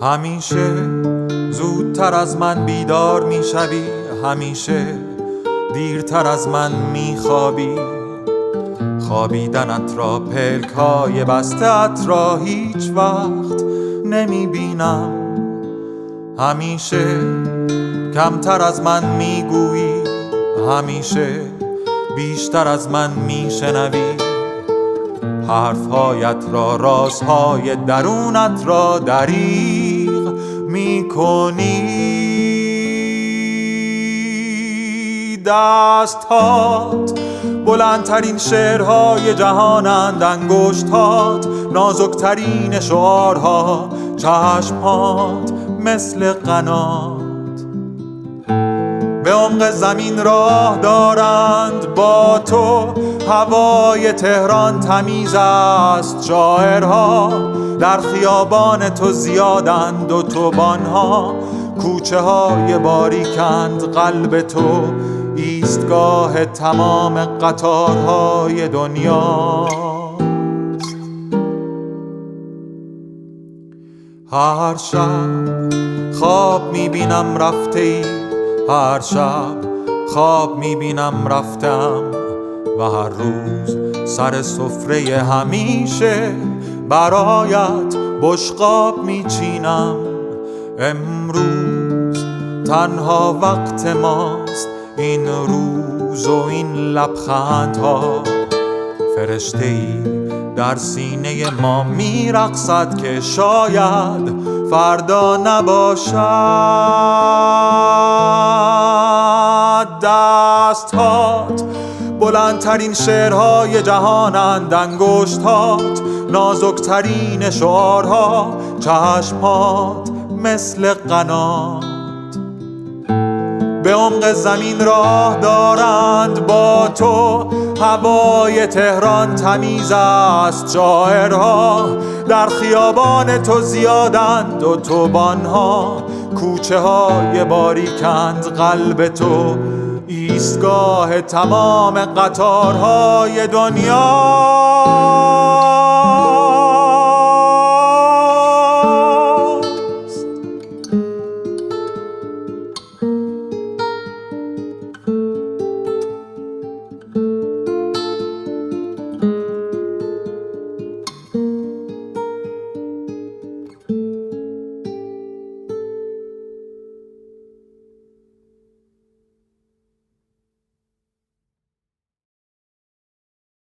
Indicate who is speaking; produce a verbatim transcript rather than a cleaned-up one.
Speaker 1: همیشه زودتر از من بیدار میشوی، همیشه دیرتر از من میخوابی. خوابیدنت را، پلکای بسته‌ات را هیچ وقت نمیبینم. همیشه کمتر از من میگویی، همیشه بیشتر از من میشنوی. حرفهایت را، رازهای درونت را دریغ میکنی. دستهات بلندترین شعرهای جهانند، انگشتات نازکترین شعارها، چشمهات مثل قنات به عمق زمین راه دارند. با تو هوای تهران تمیز است، شاعرها در خیابان تو زیادند، اتوبان‌ها کوچه های باریکند. قلب تو ایستگاه تمام قطارهای دنیاست. هر شب خواب میبینم رفته ای، هر شب خواب میبینم رفتم، و هر روز سر سفره همیشه برایت بشقاب میچینم. امروز تنها وقت ماست، این روز و این لبخندها. فرشته‌ای در سینه ما میرقصد که شاید فردا نباشد. دستهات بلندترین شعرهای جهانند، انگشتات نازکترین شعارها، چشمات مثل قنات به عمق زمین راه دارند. با تو هوای تهران تمیز است، شاعرها در خیابان تو زیادند، اتوبان‌ها کوچه های باریکند. قلب تو ایستگاه تمام قطارهای دنیا.